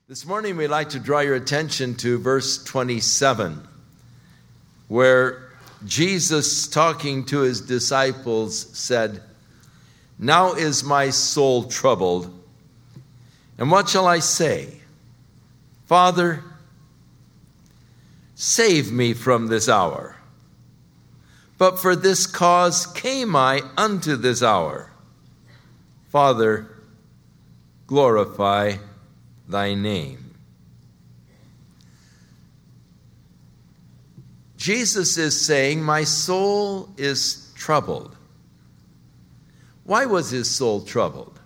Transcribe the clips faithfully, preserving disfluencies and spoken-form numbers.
This morning we'd like to draw your attention to verse twenty-seven, where Jesus, talking to his disciples, said, "Now is my soul troubled, and what shall I say? Father, save me from this hour. But for this cause came I unto this hour. Father, glorify thy name." Jesus is saying, my soul is troubled. Why was his soul troubled?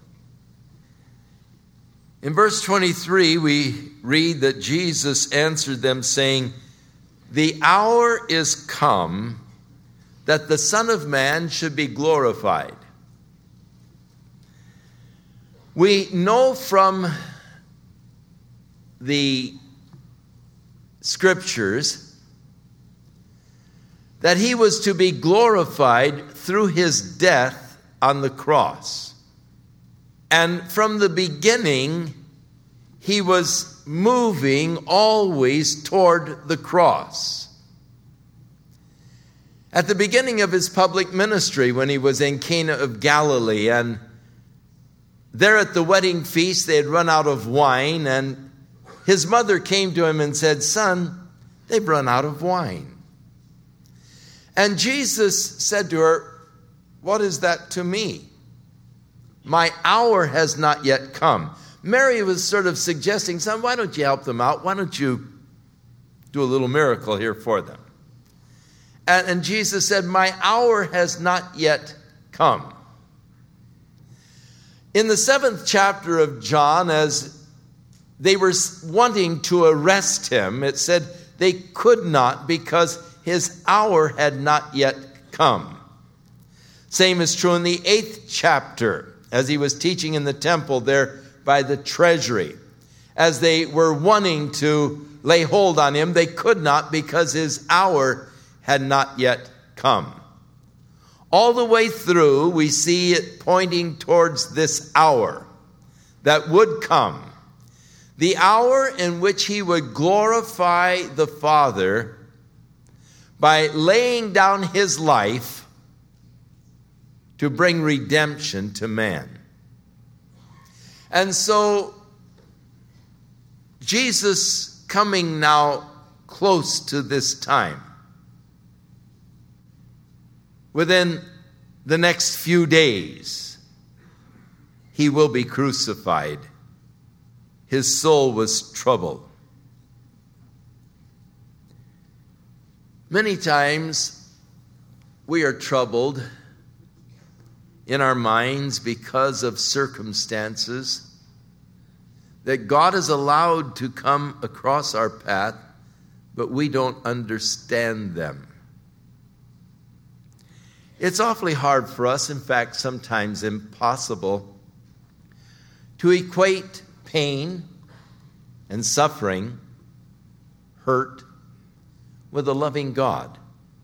In verse twenty-three, we read that Jesus answered them, saying, "The hour is come that the Son of Man should be glorified." We know from the scriptures that he was to be glorified through his death on the cross. And from the beginning, he was moving always toward the cross. At the beginning of his public ministry, when he was in Cana of Galilee, and there at the wedding feast, they had run out of wine, and his mother came to him and said, "Son, they've run out of wine." And Jesus said to her, "What is that to me? My hour has not yet come." Mary was sort of suggesting, "Son, why don't you help them out? Why don't you do a little miracle here for them?" And, and Jesus said, "My hour has not yet come." In the seventh chapter of John, as they were wanting to arrest him, it said they could not because his hour had not yet come. Same is true in the eighth chapter, as he was teaching in the temple there by the treasury. As they were wanting to lay hold on him, they could not because his hour had not yet come. All the way through, we see it pointing towards this hour that would come. The hour in which he would glorify the Father by laying down his life to bring redemption to man. And so, Jesus coming now close to this time, within the next few days, he will be crucified. His soul was troubled. Many times we are troubled in our minds because of circumstances that God has allowed to come across our path, but we don't understand them. It's awfully hard for us, in fact, sometimes impossible, to equate pain and suffering, hurt, with a loving God.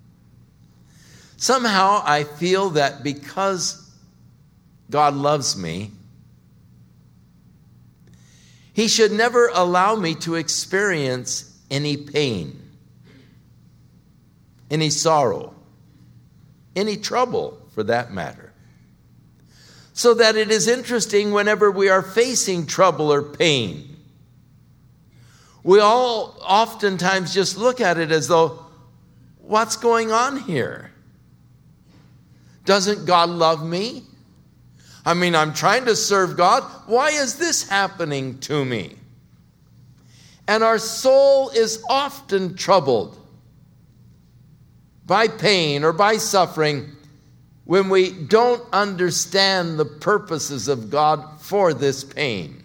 Somehow I feel that because God loves me, he should never allow me to experience any pain, any sorrow, any trouble for that matter. So that it is interesting whenever we are facing trouble or pain, we all oftentimes just look at it as though, what's going on here? Doesn't God love me? I mean, I'm trying to serve God. Why is this happening to me? And our soul is often troubled by pain or by suffering when we don't understand the purposes of God for this pain.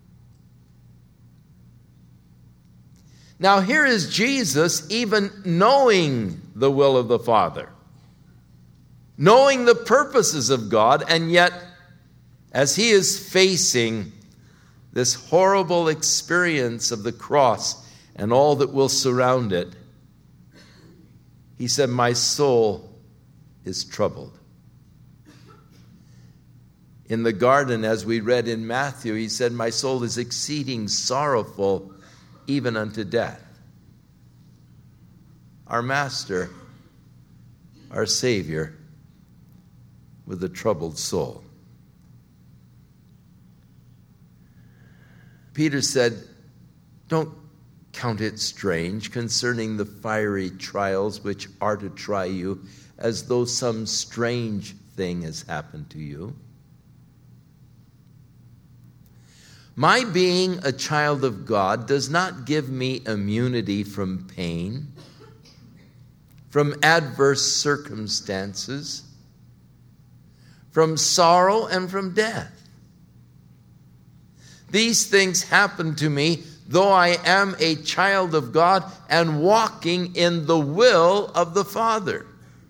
Now here is Jesus even knowing the will of the Father, knowing the purposes of God, and yet as he is facing this horrible experience of the cross and all that will surround it, he said, "My soul is troubled." In the garden, as we read in Matthew, he said, my soul is exceeding sorrowful, even unto death. Our Master, our Savior, with a troubled soul. Peter said, don't count it strange concerning the fiery trials which are to try you, as though some strange thing has happened to you. My being a child of God does not give me immunity from pain, from adverse circumstances, from sorrow, and from death. These things happen to me, though I am a child of God and walking in the will of the Father.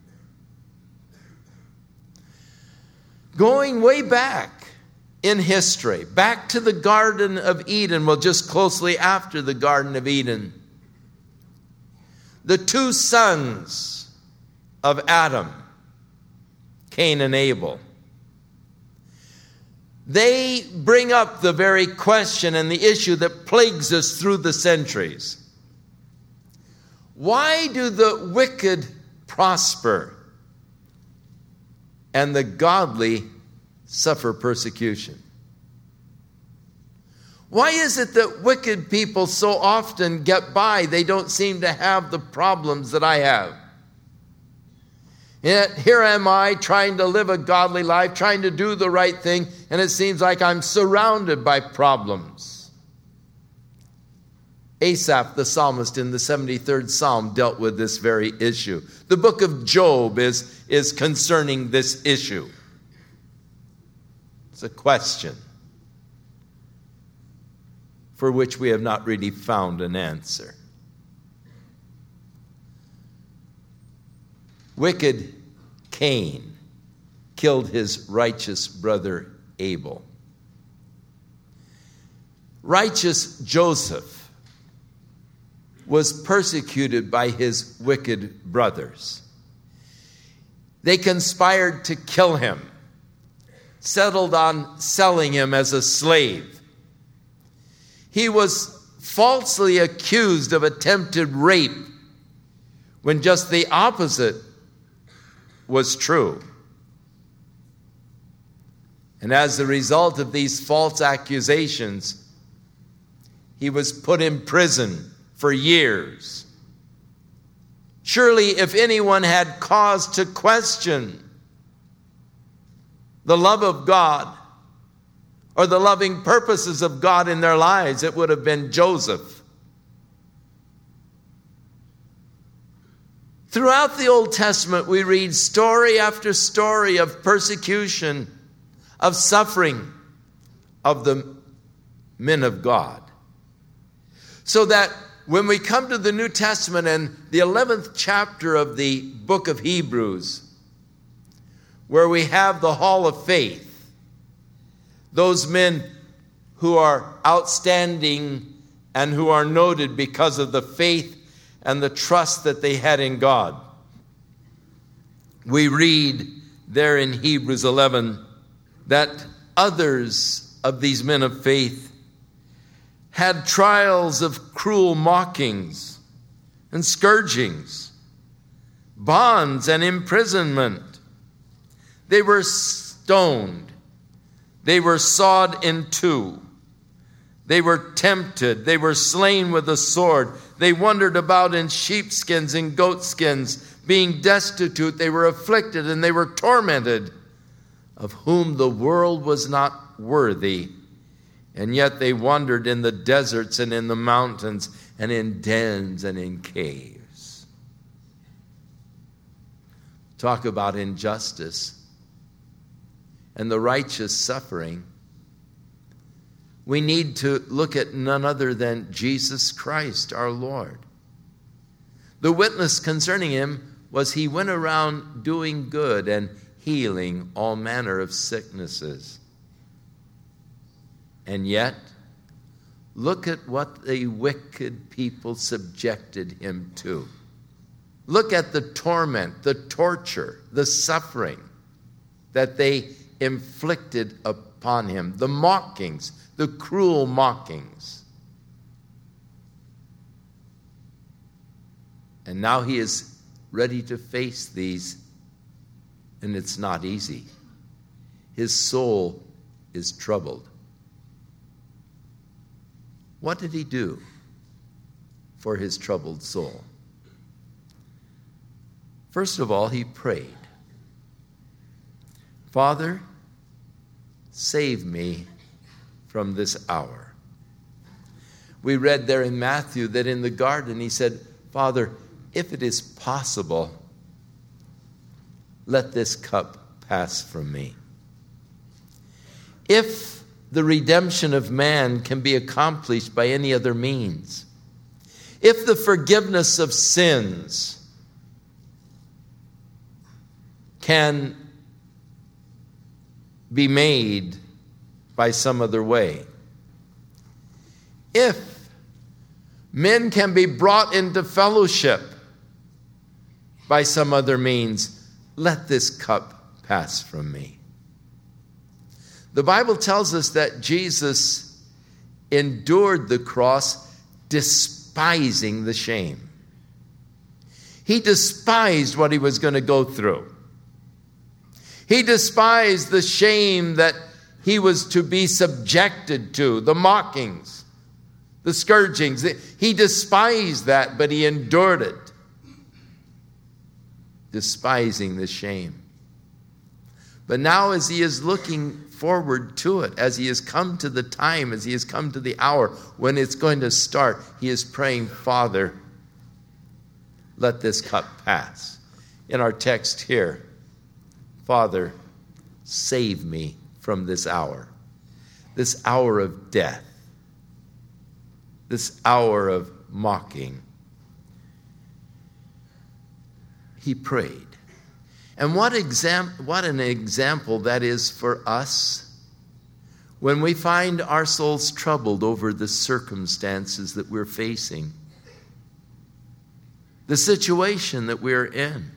Going way back in history, back to the Garden of Eden, well, just closely after the Garden of Eden, the two sons of Adam, Cain and Abel, they bring up the very question and the issue that plagues us through the centuries. Why do the wicked prosper and the godly suffer persecution? Why is it that wicked people so often get by? They don't seem to have the problems that I have. Yet here am I trying to live a godly life, trying to do the right thing, and it seems like I'm surrounded by problems. Asaph, the psalmist, in the seventy-third Psalm dealt with this very issue. The book of Job is, is concerning this issue. It's a question for which we have not really found an answer. Wicked Cain killed his righteous brother Abel. Righteous Joseph was persecuted by his wicked brothers. They conspired to kill him, settled on selling him as a slave. He was falsely accused of attempted rape when just the opposite was true. And as a result of these false accusations, he was put in prison for years. Surely, if anyone had cause to question the love of God or the loving purposes of God in their lives, it would have been Joseph. Throughout the Old Testament, we read story after story of persecution, of suffering of the men of God. So that when we come to the New Testament and the eleventh chapter of the book of Hebrews, where we have the hall of faith, those men who are outstanding and who are noted because of the faith and the trust that they had in God. We read there in Hebrews eleven that others of these men of faith had trials of cruel mockings and scourgings, bonds and imprisonment. They were stoned. They were sawed in two. They were tempted. They were slain with a sword. They wandered about in sheepskins and goatskins. Being destitute, they were afflicted and they were tormented, of whom the world was not worthy. And yet they wandered in the deserts and in the mountains and in dens and in caves. Talk about injustice and the righteous suffering. We need to look at none other than Jesus Christ, our Lord. The witness concerning him was he went around doing good and healing all manner of sicknesses. And yet, look at what the wicked people subjected him to. Look at the torment, the torture, the suffering that they inflicted upon him, the mockings, the cruel mockings. And now he is ready to face these, and it's not easy. His soul is troubled. What did he do for his troubled soul? First of all, he prayed. Father, save me from this hour. We read there in Matthew that in the garden he said, Father, if it is possible, let this cup pass from me. If the redemption of man can be accomplished by any other means, if the forgiveness of sins can be made by some other way, if men can be brought into fellowship by some other means, let this cup pass from me. The Bible tells us that Jesus endured the cross despising the shame. He despised what he was going to go through. He despised the shame that he was to be subjected to, the mockings, the scourgings. He despised that, but he endured it, despising the shame. But now as he is looking forward to it, as he has come to the time, as he has come to the hour when it's going to start, he is praying, Father, let this cup pass. In our text here, Father, save me from this hour, this hour of death, this hour of mocking. He prayed. And what exam- what an example that is for us when we find our souls troubled over the circumstances that we're facing, the situation that we're in.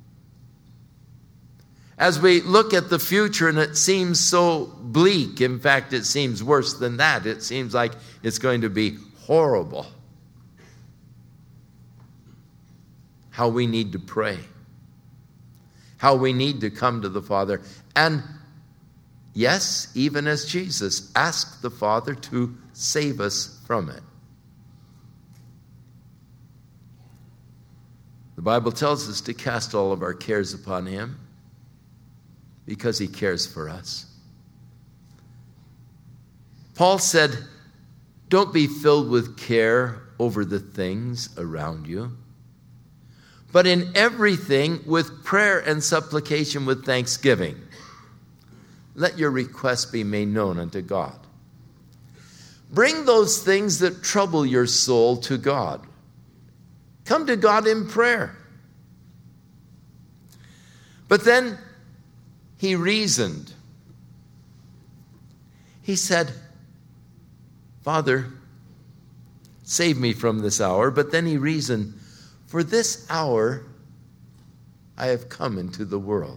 As we look at the future and it seems so bleak, in fact, it seems worse than that. It seems like it's going to be horrible. How we need to pray. How we need to come to the Father. And yes, even as Jesus, ask the Father to save us from it. The Bible tells us to cast all of our cares upon him because he cares for us. Paul said, don't be filled with care over the things around you, but in everything with prayer and supplication with thanksgiving, let your requests be made known unto God. Bring those things that trouble your soul to God. Come to God in prayer. But then he reasoned. He said, Father, save me from this hour. But then he reasoned, for this hour I have come into the world.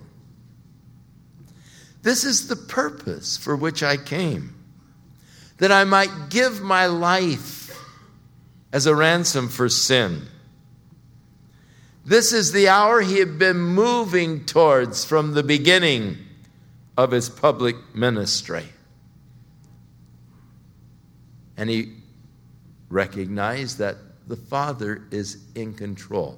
This is the purpose for which I came, that I might give my life as a ransom for sin. This is the hour he had been moving towards from the beginning of his public ministry. And he recognized that the Father is in control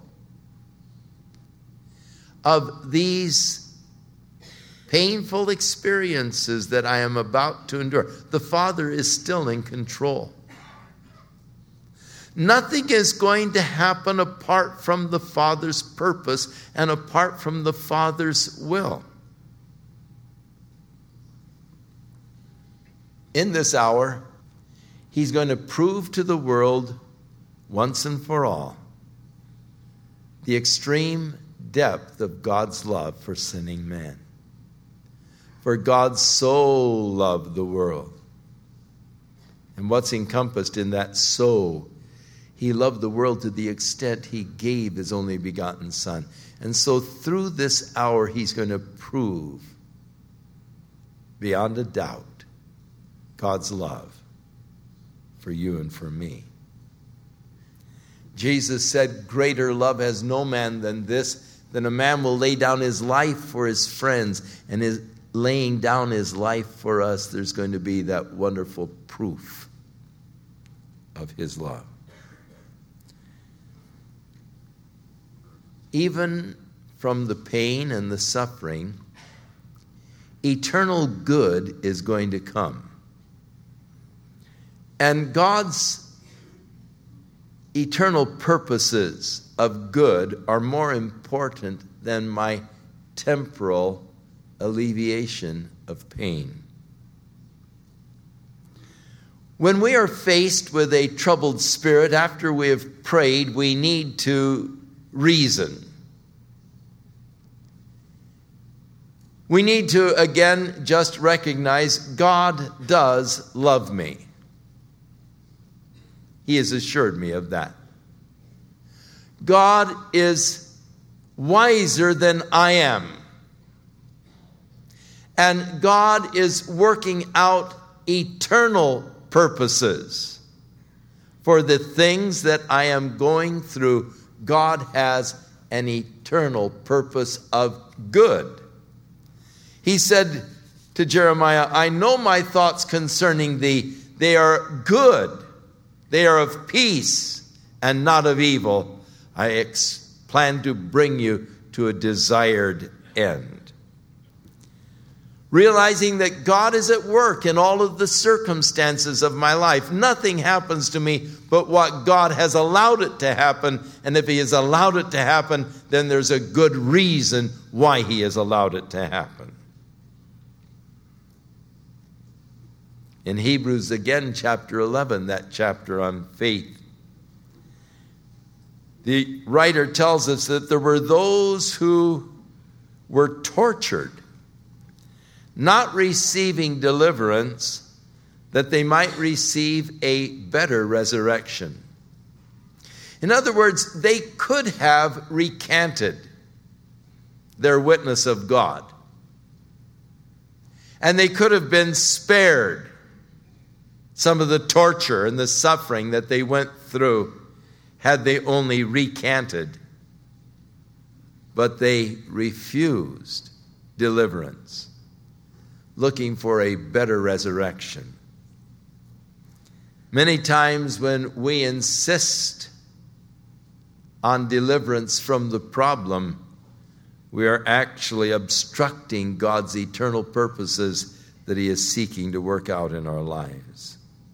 of these painful experiences that I am about to endure. The Father is still in control. Nothing is going to happen apart from the Father's purpose and apart from the Father's will. In this hour, he's going to prove to the world once and for all the extreme depth of God's love for sinning man. For God so loved the world. And what's encompassed in that so? He loved the world to the extent he gave his only begotten Son. And so through this hour, he's going to prove beyond a doubt, God's love for you and for me. Jesus said, greater love has no man than this, than a man will lay down his life for his friends. And his laying down his life for us, there's going to be that wonderful proof of his love. Even from the pain and the suffering, eternal good is going to come. And God's eternal purposes of good are more important than my temporal alleviation of pain. When we are faced with a troubled spirit, after we have prayed, we need to reason. We need to, again, just recognize God does love me. He has assured me of that. God is wiser than I am. And God is working out eternal purposes for the things that I am going through. God has an eternal purpose of good. He said to Jeremiah, I know my thoughts concerning thee. They are good. They are of peace and not of evil. I ex- plan to bring you to a desired end. Realizing that God is at work in all of the circumstances of my life. Nothing happens to me but what God has allowed it to happen. And if he has allowed it to happen, then there's a good reason why he has allowed it to happen. In Hebrews, again, chapter eleven, that chapter on faith, the writer tells us that there were those who were tortured, not receiving deliverance, that they might receive a better resurrection. In other words, they could have recanted their witness of God, and they could have been spared some of the torture and the suffering that they went through had they only recanted. But they refused deliverance, looking for a better resurrection. Many times when we insist on deliverance from the problem, we are actually obstructing God's eternal purposes that he is seeking to work out in our lives.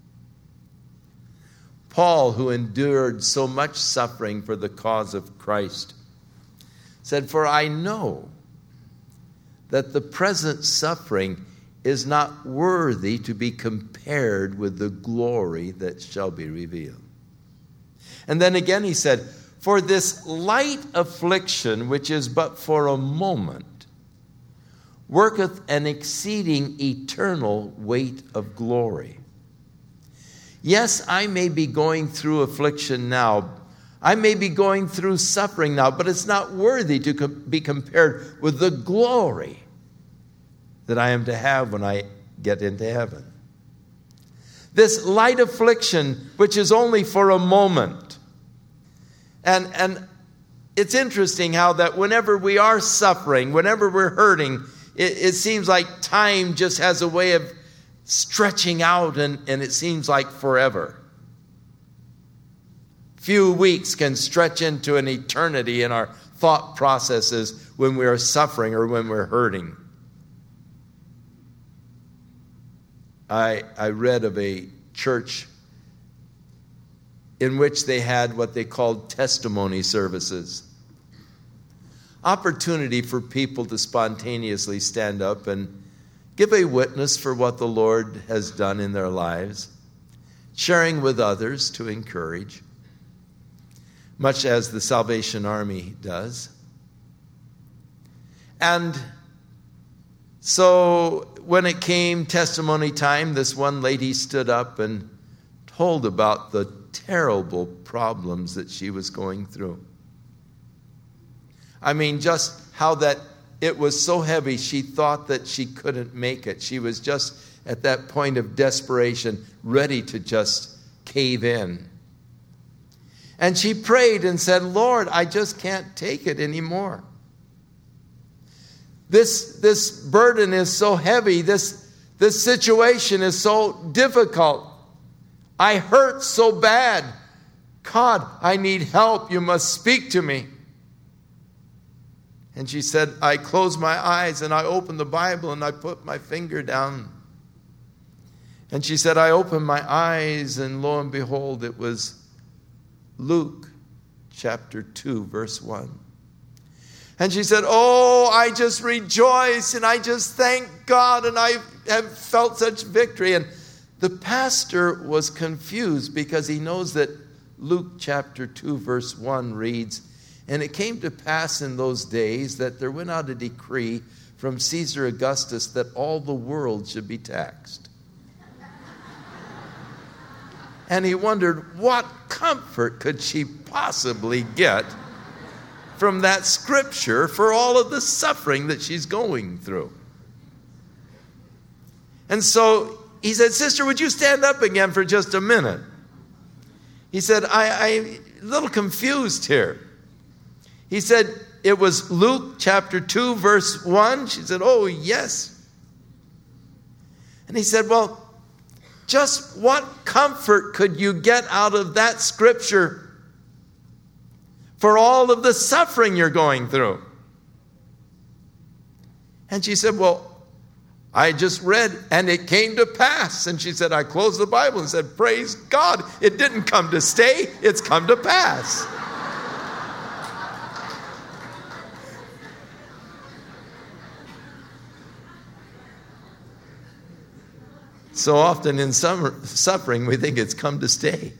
Paul, who endured so much suffering for the cause of Christ, said, for I know that the present suffering is not worthy to be compared with the glory that shall be revealed. And then again he said, for this light affliction, which is but for a moment, worketh an exceeding eternal weight of glory. Yes, I may be going through affliction now. I may be going through suffering now, but it's not worthy to co- be compared with the glory that I am to have when I get into heaven. This light affliction, which is only for a moment. And, and it's interesting how that whenever we are suffering, whenever we're hurting, it, it seems like time just has a way of stretching out, and, and it seems like forever. Few weeks can stretch into an eternity in our thought processes when we are suffering or when we're hurting. I, I read of a church in which they had what they called testimony services. Opportunity for people to spontaneously stand up and give a witness for what the Lord has done in their lives, sharing with others to encourage, much as the Salvation Army does. And so when it came testimony time, this one lady stood up and told about the terrible problems that she was going through. I mean, just how that it was so heavy she thought that she couldn't make it. She was just at that point of desperation, ready to just cave in. And she prayed and said, Lord, I just can't take it anymore. This, this burden is so heavy. This, this situation is so difficult. I hurt so bad. God, I need help. You must speak to me. And she said, I closed my eyes and I opened the Bible and I put my finger down. And she said, I opened my eyes and lo and behold, it was Luke chapter two, verse one. And she said, oh, I just rejoice and I just thank God and I have felt such victory. And the pastor was confused because he knows that Luke chapter two, verse one reads, and it came to pass in those days that there went out a decree from Caesar Augustus that all the world should be taxed. And he wondered, what comfort could she possibly get from that scripture for all of the suffering that she's going through? And so he said, sister, would you stand up again for just a minute? He said, I, I'm a little confused here. He said, it was Luke chapter two, verse one. She said, oh, yes. And he said, well, just what comfort could you get out of that scripture for all of the suffering you're going through? And she said, well, I just read, and it came to pass. And she said, I closed the Bible and said, praise God, it didn't come to stay, it's come to pass. So often in summer, suffering, we think it's come to stay.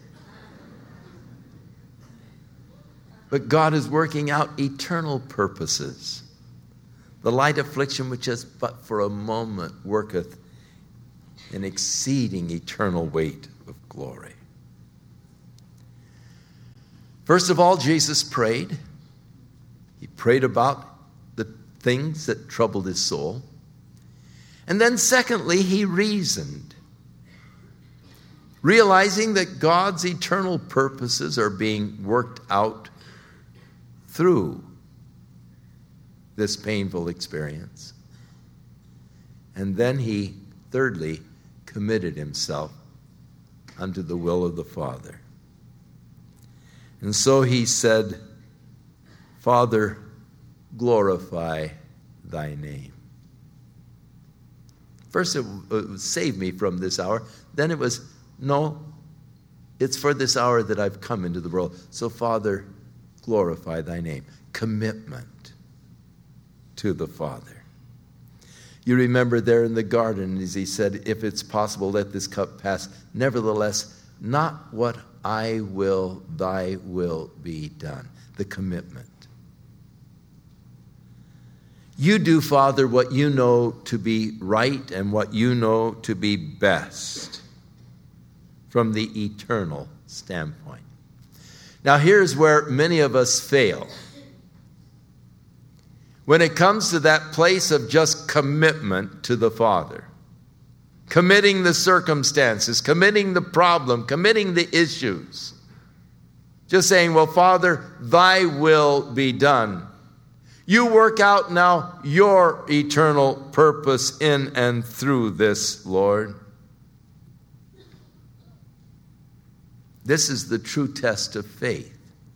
But God is working out eternal purposes. The light affliction which is but for a moment worketh an exceeding eternal weight of glory. First of all, Jesus prayed. He prayed about the things that troubled his soul. And then secondly, he reasoned, realizing that God's eternal purposes are being worked out through this painful experience. And then he, thirdly, committed himself unto the will of the Father. And so he said, Father, glorify thy name. First, it would save me from this hour. Then it was, no, it's for this hour that I've come into the world. So, Father, glorify thy name. Commitment to the Father. You remember there in the garden, as he said, if it's possible, let this cup pass. Nevertheless, not what I will, thy will be done. The commitment. You do, Father, what you know to be right and what you know to be best from the eternal standpoint. Now, here's where many of us fail. When it comes to that place of just commitment to the Father, committing the circumstances, committing the problem, committing the issues, just saying, well, Father, thy will be done. You work out now your eternal purpose in and through this, Lord. This is the true test of faith.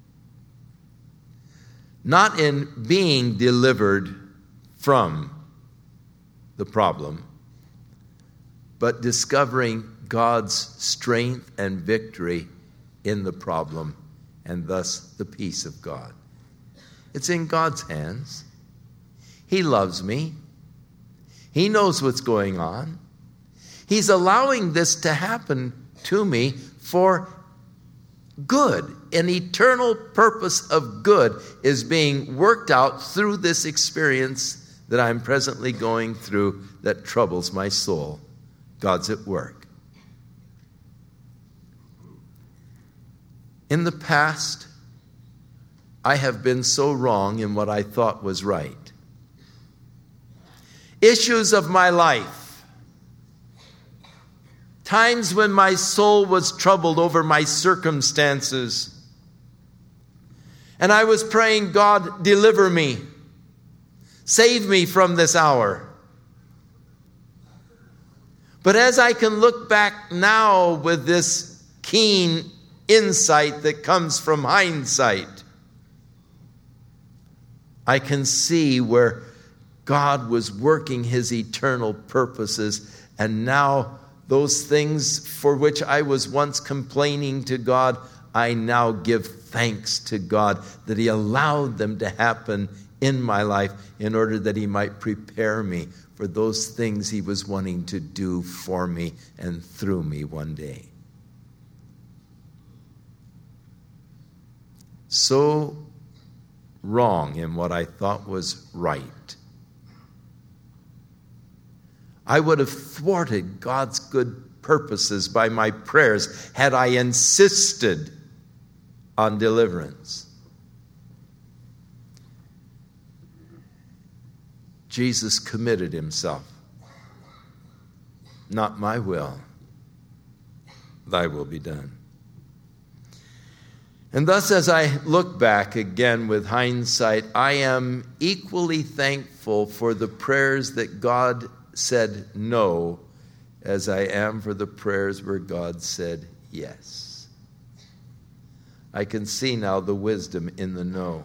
Not in being delivered from the problem, but discovering God's strength and victory in the problem, and thus the peace of God. It's in God's hands. He loves me. He knows what's going on. He's allowing this to happen to me for good. An eternal purpose of good is being worked out through this experience that I'm presently going through that troubles my soul. God's at work. In the past, I have been so wrong in what I thought was right. issues of my life, times when my soul was troubled over my circumstances, and I was praying, God, deliver me, save me from this hour. But as I can look back now with this keen insight that comes from hindsight, I can see where God was working his eternal purposes, and now those things for which I was once complaining to God, I now give thanks to God that he allowed them to happen in my life in order that he might prepare me for those things he was wanting to do for me and through me one day. So wrong in what I thought was right. I would have thwarted God's good purposes by my prayers had I insisted on deliverance. Jesus committed himself. Not my will, thy will be done. And thus, as I look back again with hindsight, I am equally thankful for the prayers that God said no, as I am for the prayers where God said yes. I can see now the wisdom in the no.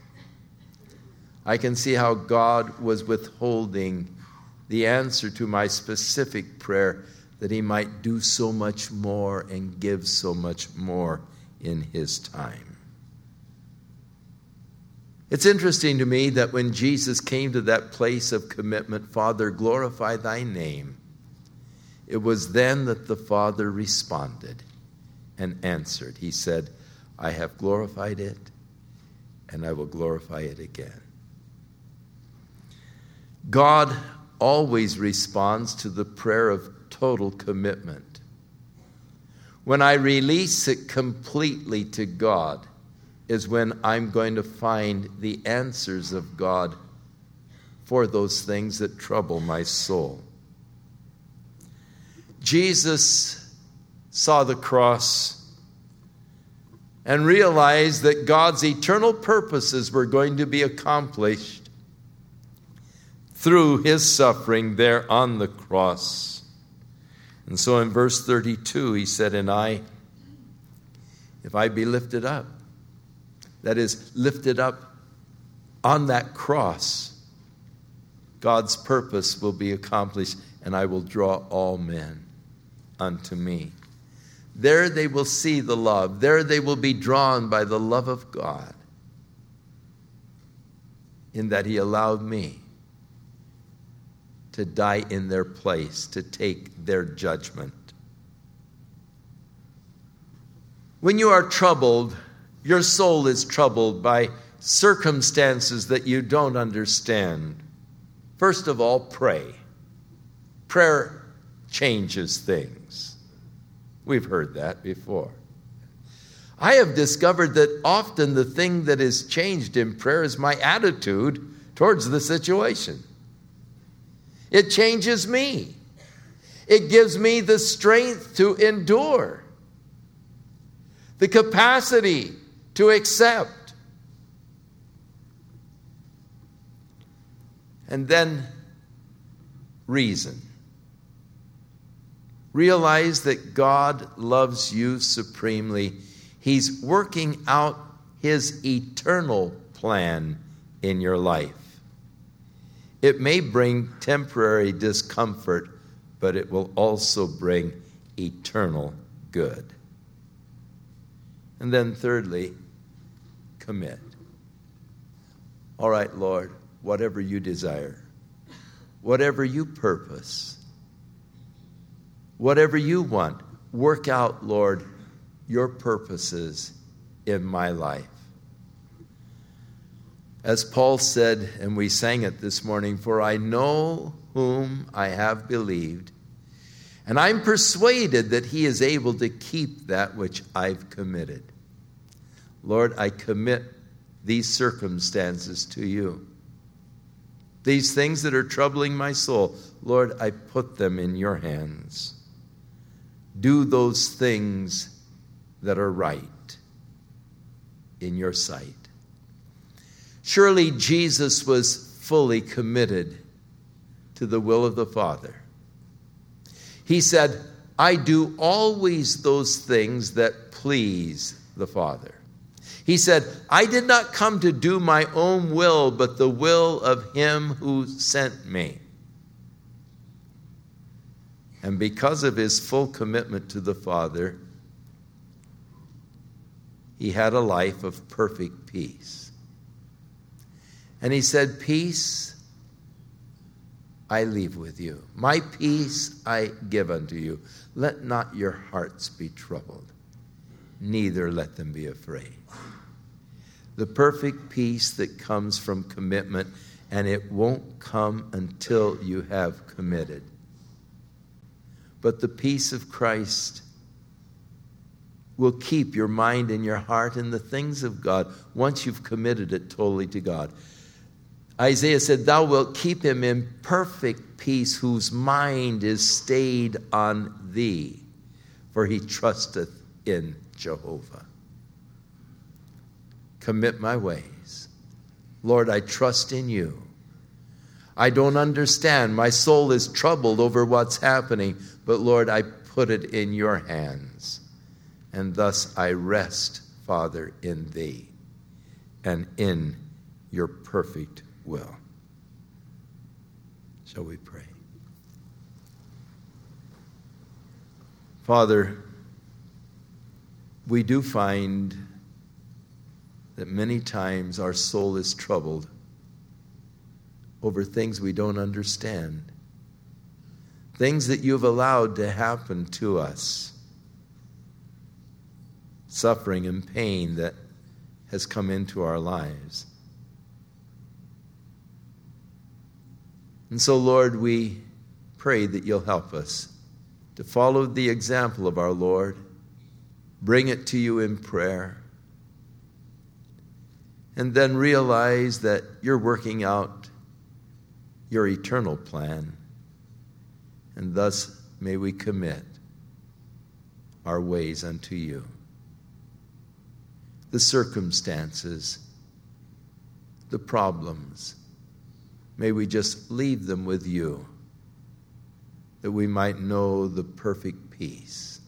I can see how God was withholding the answer to my specific prayer that he might do so much more and give so much more in his time. It's interesting to me that when Jesus came to that place of commitment, Father, glorify thy name, it was then that the Father responded and answered. He said, I have glorified it, and I will glorify it again. God always responds to the prayer of total commitment. When I release it completely to God is when I'm going to find the answers of God for those things that trouble my soul. Jesus saw the cross and realized that God's eternal purposes were going to be accomplished through his suffering there on the cross. And so in verse thirty-two, he said, and I, if I be lifted up, that is, lifted up on that cross, God's purpose will be accomplished, and I will draw all men unto me. There they will see the love. There they will be drawn by the love of God, in that he allowed me to die in their place, to take their judgment. When you are troubled, your soul is troubled by circumstances that you don't understand. First of all, pray. Prayer changes things. We've heard that before. I have discovered that often the thing that is changed in prayer is my attitude towards the situation. It changes me. It gives me the strength to endure, the capacity to accept. And then reason. Realize that God loves you supremely. He's working out his eternal plan in your life. It may bring temporary discomfort, but it will also bring eternal good. And then thirdly, commit. All right, Lord, whatever you desire, whatever you purpose, whatever you want, work out, Lord, your purposes in my life. As Paul said, and we sang it this morning, for I know whom I have believed, and I'm persuaded that he is able to keep that which I've committed. Lord, I commit these circumstances to you. These things that are troubling my soul, Lord, I put them in your hands. Do those things that are right in your sight. Surely Jesus was fully committed to the will of the Father. He said, I do always those things that please the Father. He said, I did not come to do my own will, but the will of him who sent me. And because of his full commitment to the Father, he had a life of perfect peace. And he said, peace I leave with you. My peace I give unto you. Let not your hearts be troubled, neither let them be afraid. The perfect peace that comes from commitment, and it won't come until you have committed. But the peace of Christ will keep your mind and your heart in the things of God once you've committed it totally to God. Isaiah said, thou wilt keep him in perfect peace whose mind is stayed on thee, for he trusteth in Jehovah. Commit my ways. Lord, I trust in you. I don't understand. My soul is troubled over what's happening, but Lord, I put it in your hands. And thus I rest, Father, in thee and in your perfect will. Shall we pray? Father, we do find that many times our soul is troubled over things we don't understand, things that you've allowed to happen to us, suffering and pain that has come into our lives. And so, Lord, we pray that you'll help us to follow the example of our Lord, bring it to you in prayer, and then realize that you're working out your eternal plan. And thus may we commit our ways unto you. The circumstances, the problems, may we just leave them with you, that we might know the perfect peace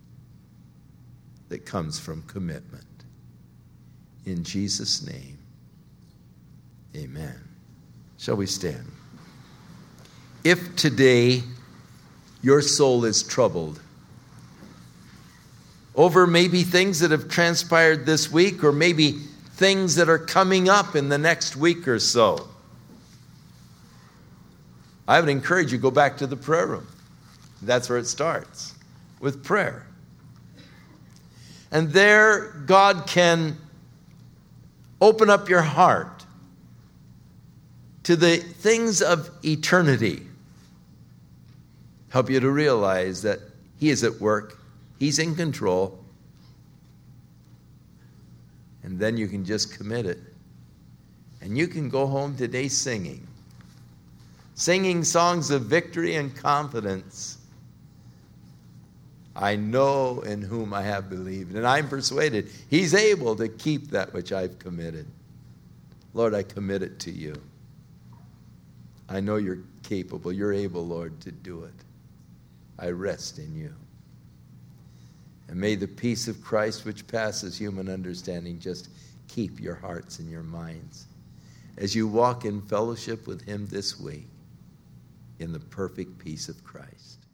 that comes from commitment. In Jesus' name, amen. Shall we stand? If today your soul is troubled over maybe things that have transpired this week, or maybe things that are coming up in the next week or so, I would encourage you to go back to the prayer room. That's where it starts, with prayer. And there God can open up your heart to the things of eternity. Help you to realize that he is at work. He's in control. And then you can just commit it. And you can go home today singing. Singing songs of victory and confidence. I know in whom I have believed, and I'm persuaded he's able to keep that which I've committed. Lord, I commit it to you. I know you're capable. You're able, Lord, to do it. I rest in you. And may the peace of Christ, which passes human understanding, just keep your hearts and your minds as you walk in fellowship with him this week in the perfect peace of Christ.